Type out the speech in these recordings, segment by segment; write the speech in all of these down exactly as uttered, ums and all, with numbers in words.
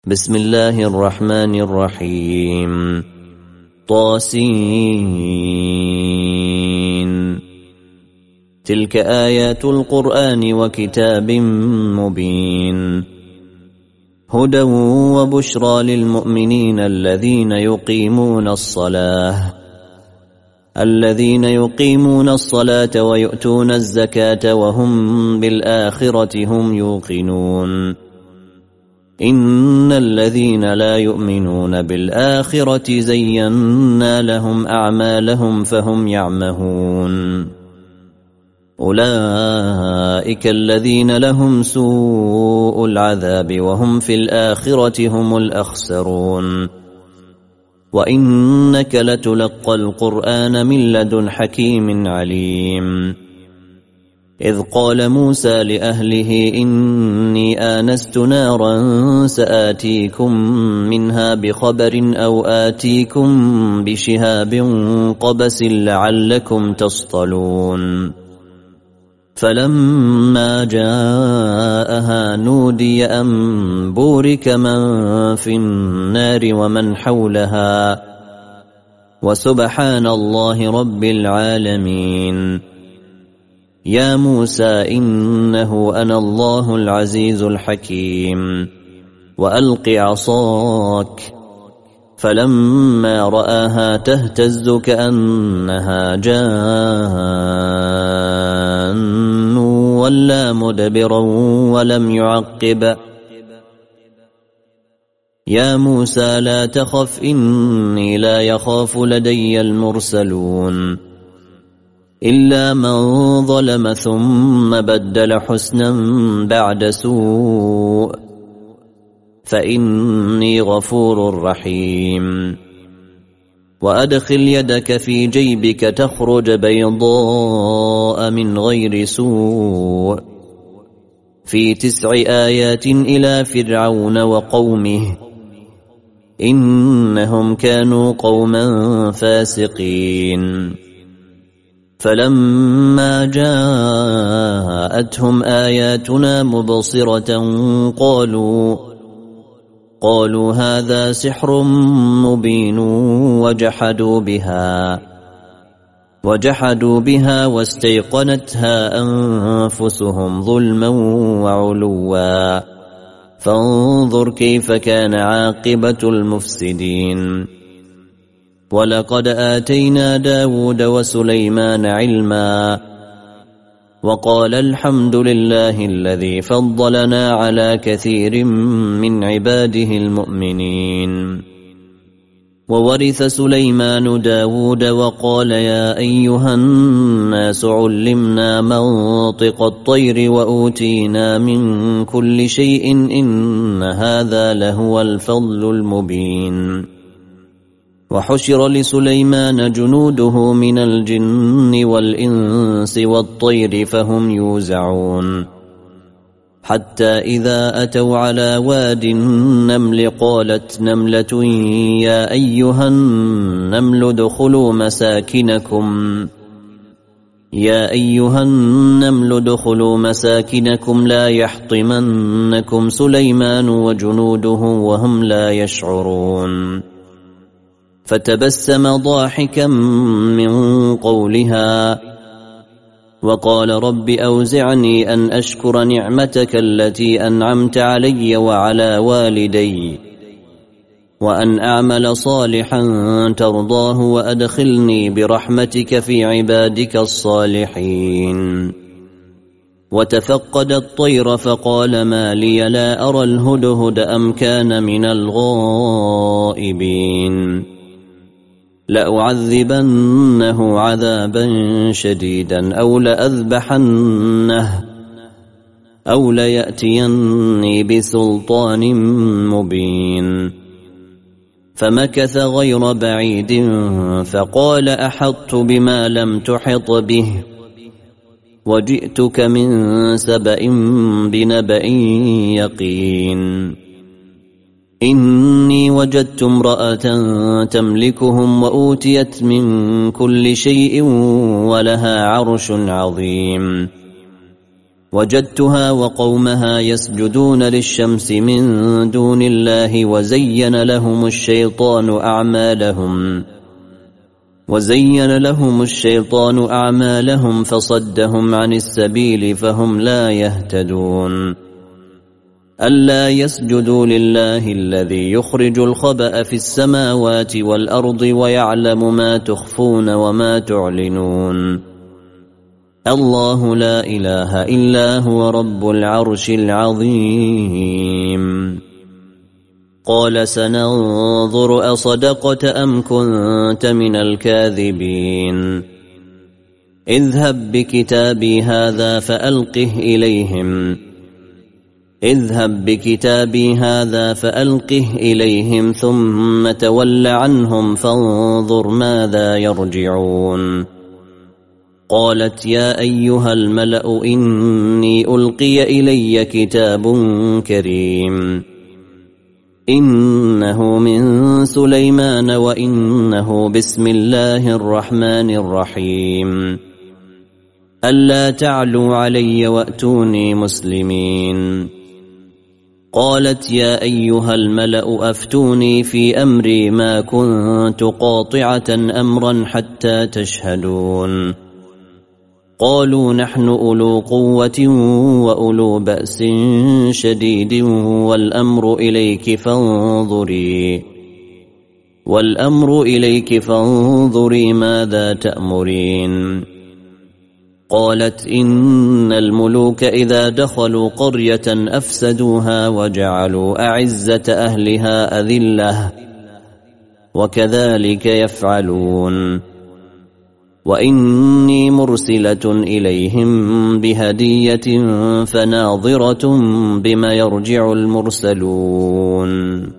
بسم الله الرحمن الرحيم. طاسين. تلك آيات القرآن وكتاب مبين، هدى وبشرى للمؤمنين الذين يقيمون الصلاة الذين يقيمون الصلاة ويؤتون الزكاة وهم بالآخرة هم يوقنون. إن الذين لا يؤمنون بالآخرة زينا لهم أعمالهم فهم يعمهون. أولئك الذين لهم سوء العذاب وهم في الآخرة هم الأخسرون. وإنك لتلقى القرآن من لدن حكيم عليم. إذ قال موسى لأهله إني آنست نارا سآتيكم منها بخبر أو آتيكم بشهاب قبس لعلكم تصطلون. فلما جاءها نودي أن بورك من في النار ومن حولها وسبحان الله رب العالمين. يا موسى إنه أنا الله العزيز الحكيم. وألق عصاك. فلما رآها تهتز كأنها جان ولا مدبرا ولم يعقب. يا موسى لا تخف إني لا يخاف لدي المرسلون. إلا من ظلم ثم بدل حسنا بعد سوء فإني غفور رحيم. وأدخل يدك في جيبك تخرج بيضاء من غير سوء في تسع آيات إلى فرعون وقومه إنهم كانوا قوما فاسقين. فلما جاءتهم آياتنا مبصرة قالوا قالوا هذا سحر مبين وجحدوا بها وجحدوا بها واستيقنتها أنفسهم ظلما وعلوا فانظر كيف كان عاقبة المفسدين. ولقد آتينا داود وسليمان علما وقال الحمد لله الذي فضلنا على كثير من عباده المؤمنين. وورث سليمان داود وقال يا أيها الناس علمنا منطق الطير وأوتينا من كل شيء إن هذا لهو الفضل المبين. وحشر لسليمان جنوده من الجن والإنس والطير فهم يوزعون. حتى إذا أتوا على واد النمل قالت نملة يا أيها النمل ادخلوا مساكنكم يا أيها النمل ادخلوا مساكنكم لا يحطمنكم سليمان وجنوده وهم لا يشعرون. فتبسم ضاحكا من قولها وقال رب أوزعني أن أشكر نعمتك التي أنعمت علي وعلى والدي وأن أعمل صالحا ترضاه وأدخلني برحمتك في عبادك الصالحين. وتفقد الطير فقال ما لي لا أرى الهدهد أم كان من الغائبين. لأعذبنه عذابا شديدا أو لأذبحنه أو ليأتيني بسلطان مبين. فمكث غير بعيد فقال أحطت بما لم تحط به وجئتك من سبأ بنبأ يقين. إني وجدت امرأة تملكهم وأوتيت من كل شيء ولها عرش عظيم. وجدتها وقومها يسجدون للشمس من دون الله وزين لهم الشيطان أعمالهم وزين لهم الشيطان أعمالهم فصدهم عن السبيل فهم لا يهتدون ألا يسجدوا لله الذي يخرج الخبأ في السماوات والأرض ويعلم ما تخفون وما تعلنون الله لا إله إلا هو رب العرش العظيم قال سننظر أصدقت أم كنت من الكاذبين اذهب بكتابي هذا فألقه إليهم اذهب بكتابي هذا فألقه إليهم ثم تول عنهم فانظر ماذا يرجعون قالت يا أيها الملأ إني ألقي إلي كتاب كريم إنه من سليمان وإنه بسم الله الرحمن الرحيم ألا تعلوا علي وأتوني مسلمين قالت يا أيها الملأ أفتوني في أمري ما كنت قاطعة أمرا حتى تشهدون قالوا نحن أولو قوة وأولو بأس شديد والأمر إليك فانظري والأمر إليك فانظري ماذا تأمرين قالت إن الملوك إذا دخلوا قرية أفسدوها وجعلوا أعزة أهلها أذلة وكذلك يفعلون وإني مرسلة إليهم بهدية فناظرة بما يرجع المرسلون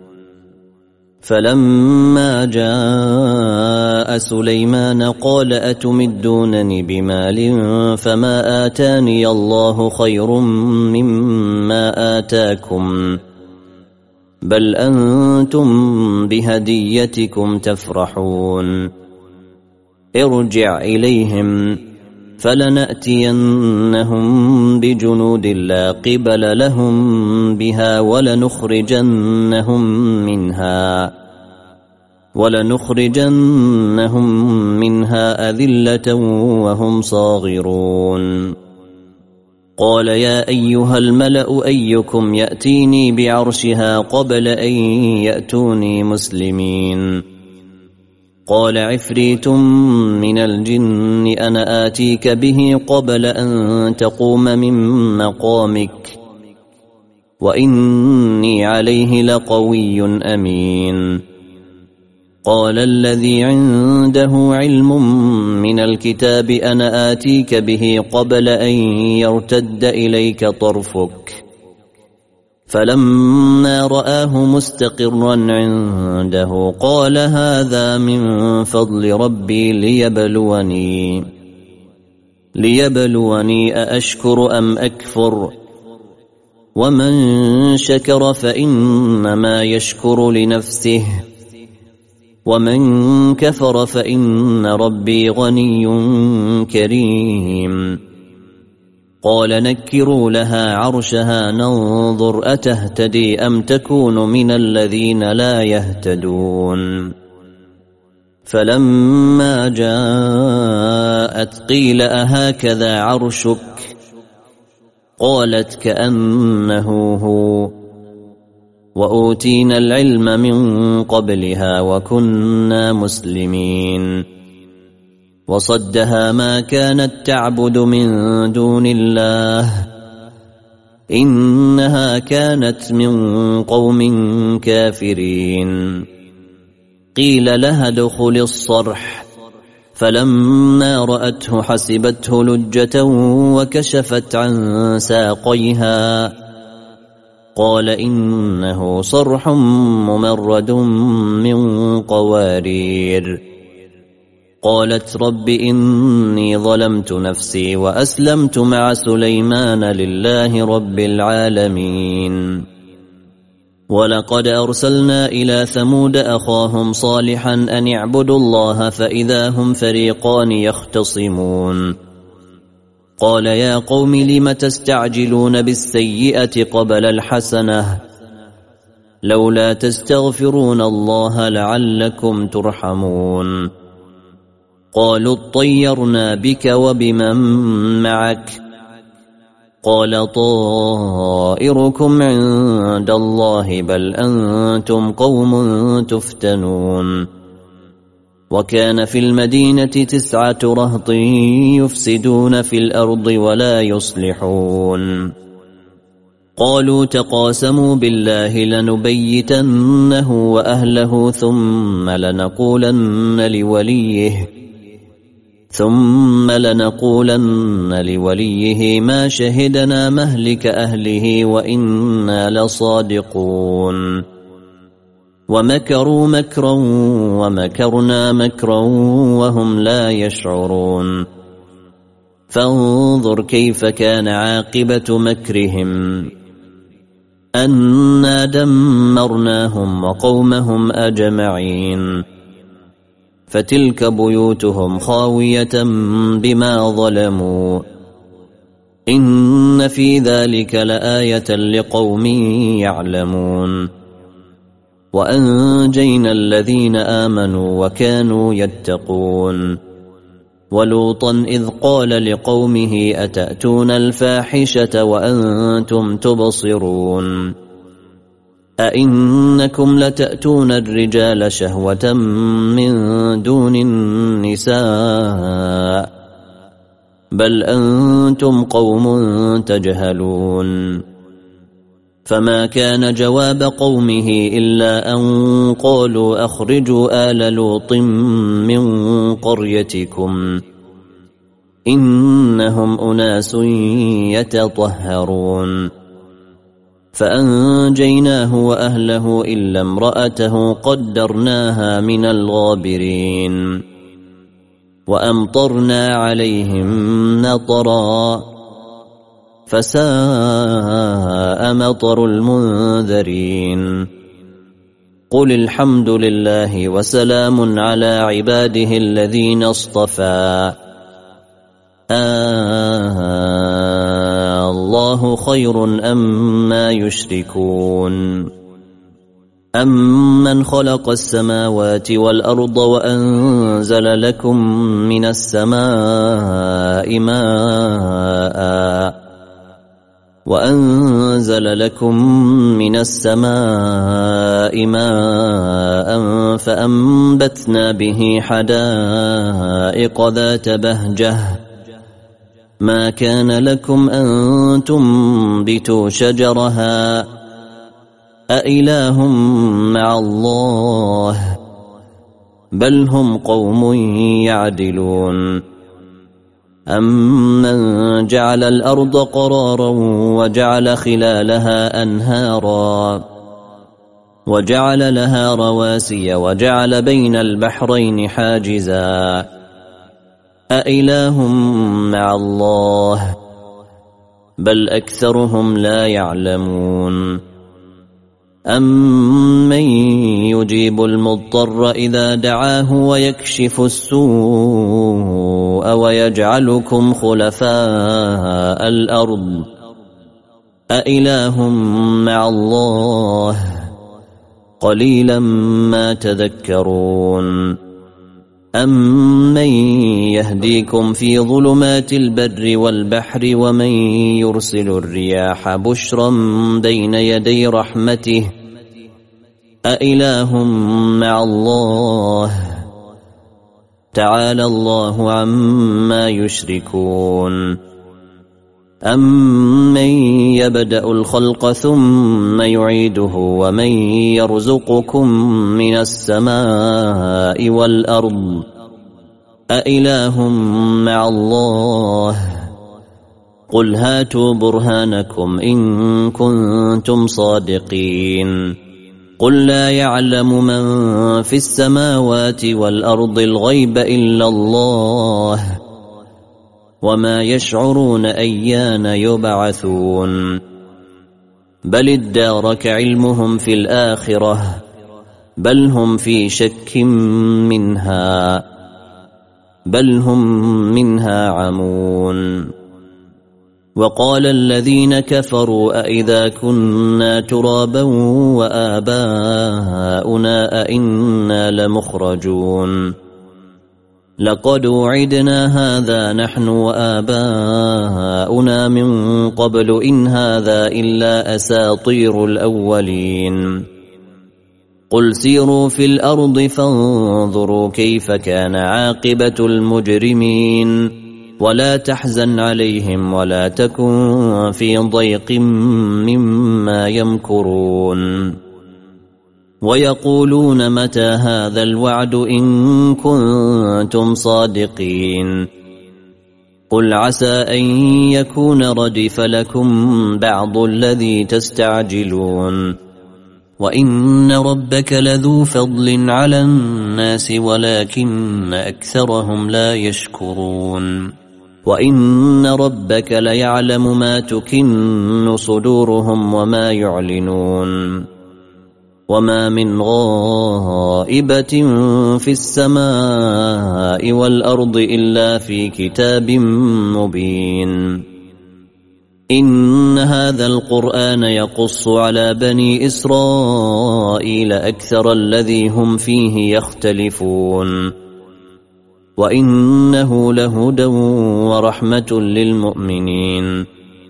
فلما جاء سليمان قال أتمدونني بمال فما آتاني الله خير مما آتاكم بل أنتم بهديتكم تفرحون ارجع إليهم فلنأتينهم بجنود لا قبل لهم بها ولنخرجنهم منها ولنخرجنهم منها أذلة وهم صاغرون قال يا أيها الملأ أيكم يأتيني بعرشها قبل أن يأتوني مسلمين قال عفريت من الجن أنا آتيك به قبل أن تقوم من مقامك وإني عليه لقوي أمين قال الذي عنده علم من الكتاب أنا آتيك به قبل أن يرتد إليك طرفك فلما رآه مستقرا عنده قال هذا من فضل ربي ليبلوني ليبلوني أأشكر أم أكفر ومن شكر فإنما يشكر لنفسه ومن كفر فإن ربي غني كريم قال نكروا لها عرشها ننظر أتهتدي أم تكون من الذين لا يهتدون فلما جاءت قيل أهكذا عرشك قالت كأنه هو وأوتينا العلم من قبلها وكنا مسلمين وصدها ما كانت تعبد من دون الله إنها كانت من قوم كافرين قيل لها ادخل الصرح فلما رأته حسبته لجة وكشفت عن ساقيها قال إنه صرح ممرد من قوارير قالت رب إني ظلمت نفسي وأسلمت مع سليمان لله رب العالمين ولقد أرسلنا إلى ثمود أخاهم صالحا أن اعبدوا الله فإذا هم فريقان يختصمون قال يا قوم لم تستعجلون بالسيئة قبل الحسنة لولا تستغفرون الله لعلكم ترحمون قالوا اطيرنا بك وبمن معك قال طائركم عند الله بل أنتم قوم تفتنون وكان في المدينة تسعة رهط يفسدون في الأرض ولا يصلحون قالوا تقاسموا بالله لنبيتنه وأهله ثم لنقولن لوليه ثم لنقولن لوليه ما شهدنا مهلك أهله وإنا لصادقون ومكروا مكرا ومكرنا مكرا وهم لا يشعرون فانظر كيف كان عاقبة مكرهم أنا دمرناهم وقومهم أجمعين فتلك بيوتهم خاوية بما ظلموا إن في ذلك لآية لقوم يعلمون وأنجينا الذين آمنوا وكانوا يتقون ولوطا إذ قال لقومه أتأتون الفاحشة وأنتم تبصرون أئنكم لتأتون الرجال شهوة من دون النساء بل أنتم قوم تجهلون فما كان جواب قومه إلا أن قالوا أخرجوا آل لوط من قريتكم إنهم أناس يتطهرون فأنجيناه وأهله إلا امرأته قدرناها من الغابرين وأمطرنا عليهم نطرا فساء مطر المنذرين قل الحمد لله وسلام على عباده الذين اصطفى آه الله خير أما يشركون أمن خلق السماوات والأرض وأنزل لكم من السماء ماء وأنزل لكم من السماء ماء فأنبتنا به حدائق ذات بهجة ما كان لكم أن تنبتوا شجرها أإله مع الله بل هم قوم يعدلون أمن جعل الأرض قرارا وجعل خلالها أنهارا وجعل لها رواسي وجعل بين البحرين حاجزا أإله مع الله بل أكثرهم لا يعلمون أمن يجيب المضطر إذا دعاه ويكشف السوء ويجعلكم خلفاء الأرض أإله مع الله قليلا ما تذكرون أمن يهديكم في ظلمات البر والبحر ومن يرسل الرياح بشرا بين يدي رحمته أإله مع الله تعالى الله عما يشركون أمن يبدأ الخلق ثم يعيده ومن يرزقكم من السماء والأرض أإله مع الله قل هاتوا برهانكم إن كنتم صادقين قل لا يعلم من في السماوات والأرض الغيب إلا الله وما يشعرون أيان يبعثون بل ادارك علمهم في الآخرة بل هم في شك منها بل هم منها عمون وقال الذين كفروا أئذا كنا ترابا وآباؤنا أئنا لمخرجون لقد وعدنا هذا نحن وآباؤنا من قبل إن هذا إلا أساطير الأولين قل سيروا في الأرض فانظروا كيف كان عاقبة المجرمين ولا تحزن عليهم ولا تكن في ضيق مما يمكرون ويقولون متى هذا الوعد إن كنتم صادقين قل عسى أن يكون ردف لكم بعض الذي تستعجلون وإن ربك لذو فضل على الناس ولكن أكثرهم لا يشكرون وإن ربك ليعلم ما تكن صدورهم وما يعلنون وما من غائبة في السماء والأرض إلا في كتاب مبين إن هذا القرآن يقص على بني إسرائيل أكثر الذي هم فيه يختلفون وإنه لهدى ورحمة للمؤمنين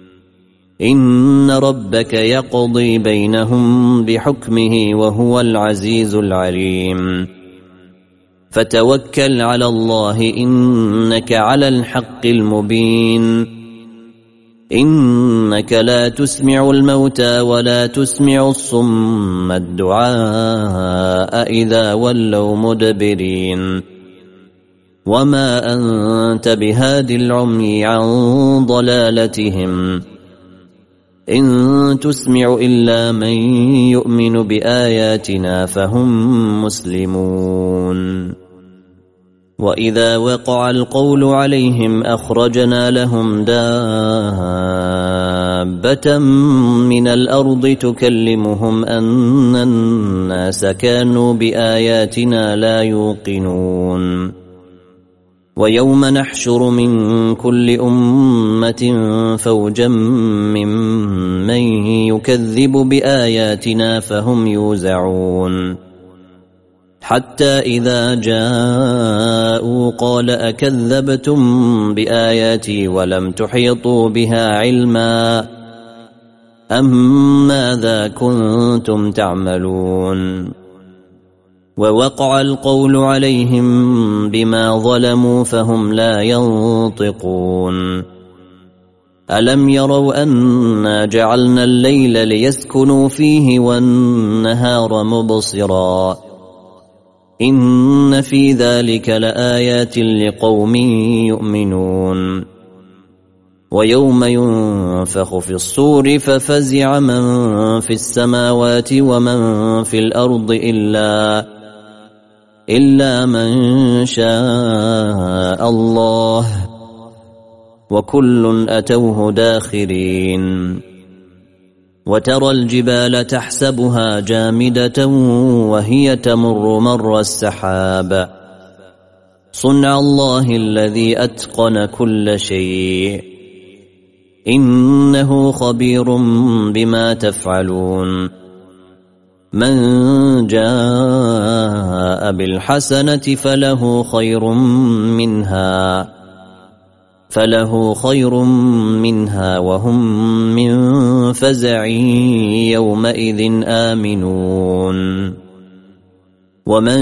إن ربك يقضي بينهم بحكمه وهو العزيز العليم فتوكل على الله إنك على الحق المبين إنك لا تسمع الموتى ولا تسمع الصم الدعاء إذا ولوا مدبرين وما أنت بهاد العمي عن ضلالتهم إن تسمع إلا من يؤمن بآياتنا فهم مسلمون وإذا وقع القول عليهم أخرجنا لهم دابة من الأرض تكلمهم أن الناس كانوا بآياتنا لا يوقنون ويوم نحشر من كل أمة فوجا ممن يكذب بآياتنا فهم يوزعون حتى إذا جاءوا قال أكذبتم بآياتي ولم تحيطوا بها علما أم ماذا كنتم تعملون ووقع القول عليهم بما ظلموا فهم لا ينطقون ألم يروا أنا جعلنا الليل ليسكنوا فيه والنهار مبصرا إن في ذلك لآيات لقوم يؤمنون ويوم ينفخ في الصور ففزع من في السماوات ومن في الأرض إلا إلا من شاء الله وكل أتوه داخرين وترى الجبال تحسبها جامدة وهي تمر مر السحاب صنع الله الذي أتقن كل شيء إنه خبير بما تفعلون من جاء بالحسنة فله خير منها فله خير منها وهم من فزع يومئذ آمنون ومن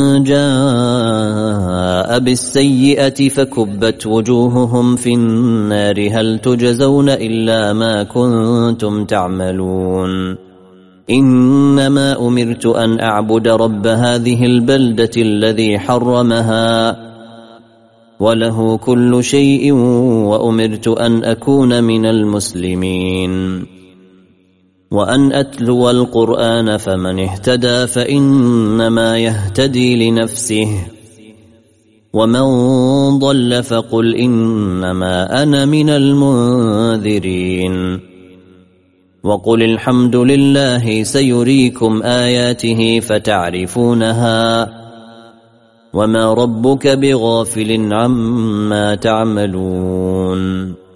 جاء بالسيئة فكبت وجوههم في النار هل تجزون إلا ما كنتم تعملون إنما أمرت أن أعبد رب هذه البلدة الذي حرمها وله كل شيء وأمرت أن أكون من المسلمين وأن أتلو القرآن فمن اهتدى فإنما يهتدي لنفسه ومن ضل فقل إنما أنا من المنذرين وقل الحمد لله سيريكم آياته فتعرفونها وما ربك بغافل عما تعملون